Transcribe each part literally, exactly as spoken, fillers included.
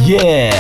Yeah!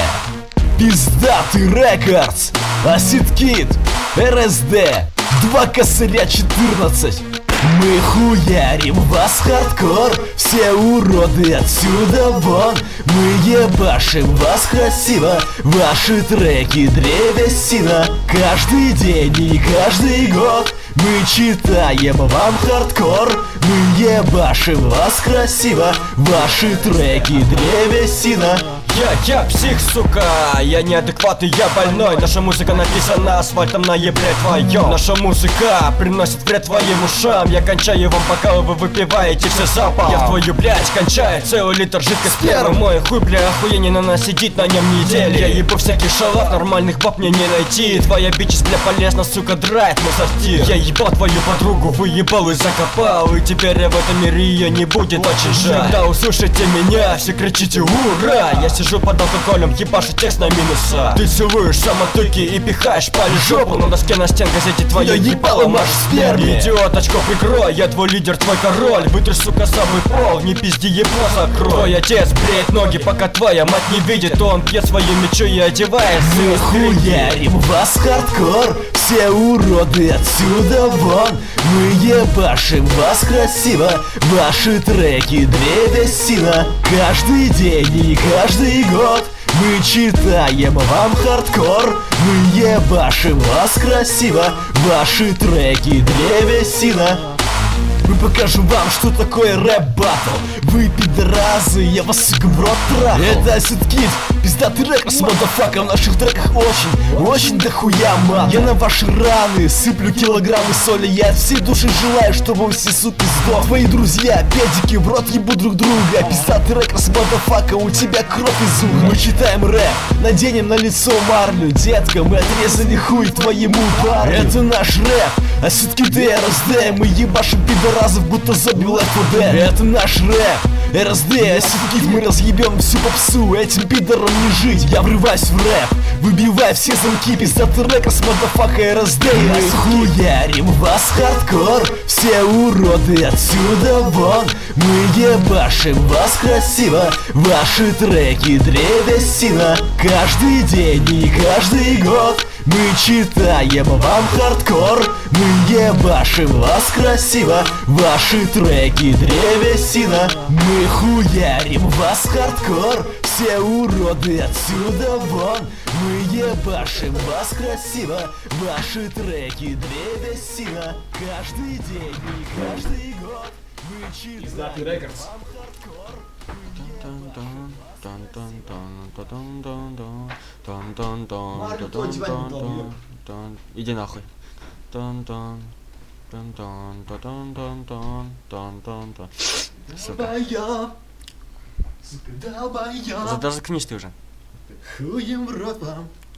Пиздатый рекордс, Acid Kid, эр эс дэ, два косаря четырнадцать. Мы хуярим вас хардкор, все уроды отсюда вон. Мы ебашим вас красиво, ваши треки древесина. Каждый день и каждый год мы читаем вам хардкор. Мы ебашим вас красиво, ваши треки древесина. Я, я псих, сука, я неадекватный, я больной. Наша музыка написана асфальтом на ебле твоем. Наша музыка приносит вред твоим ушам. Я кончаю вам, пока вы выпиваете все запал. Я в твою, блядь, кончаю целый литр жидкой спермы. Мой хуй, бля, охуенен, она сидит на нем недели. Я ебу всяких шалав, нормальных баб мне не найти. Твоя бичес, бля, полезна, сука, драет мой сортир. Я ебал твою подругу, выебал и закопал. И теперь в этом мире ее не будет очень жаль. Когда услышите меня, все кричите ура. Я сижу под алкоголем, ебашу текст на минуса. Ты целуешь самотыки и пихаешь пали жопу. На доске на стен газете твоя ебало маш в сперме. Идиот, очко прикрой, я твой лидер, твой король. Вытряс, сука, самый пол, не пизди, ебло закрой. Твой отец бреет ноги, пока твоя мать не видит. Он пьет свою мечу и одевает. Мы хуярим вас хардкор, все уроды отсюда вон. Мы ебашим вас красиво, ваши треки древесина. Каждый день и каждый год мы читаем вам хардкор. Мы ебашим вас красиво, ваши треки древесина. Мы покажем вам, что такое рэп-баттл. Вы пидоразы, я вас, сука, в рот трахал. Это Acid Kid, пиздатый рэп с модофаком. В наших треках очень, очень дохуя мат. Я на ваши раны сыплю килограммы соли. Я от всей души желаю, чтобы вы все, суки, сдох. Твои друзья, педики, в рот ебут друг друга. Пиздатый рэп с модофака, у тебя кровь из уха. Мы читаем рэп, наденем на лицо марлю. Детка, мы отрезали хуй твоему парню. Это наш рэп, Acid Kid и эр эс дэ. Мы ебашим пидоразов, будто зомби Left фор Dead. Это наш рэп, эр эс дэ, Acid Kid. Мы разъебем всю попсу, этим пидорам не жить. Я врываюсь в рэп, выбиваю все замки. Пиздатый рекордс, модофака, эр эс дэ. Мы хуярим вас хардкор, все уроды отсюда вон. Мы ебашим вас красиво, ваши треки древесина. Каждый день и каждый год мы читаем вам хардкор. Мы ебашим вас красиво, ваши треки древесина. Мы хуярим вас хардкор, все уроды отсюда вон. Мы ебашим вас красиво, ваши треки древесина. Каждый день и каждый год мы читаем вам хардкор. Иди нахуй. Долбоёб, сука, долбоёб. Даже заткнись ты уже. Хуем в рот вам.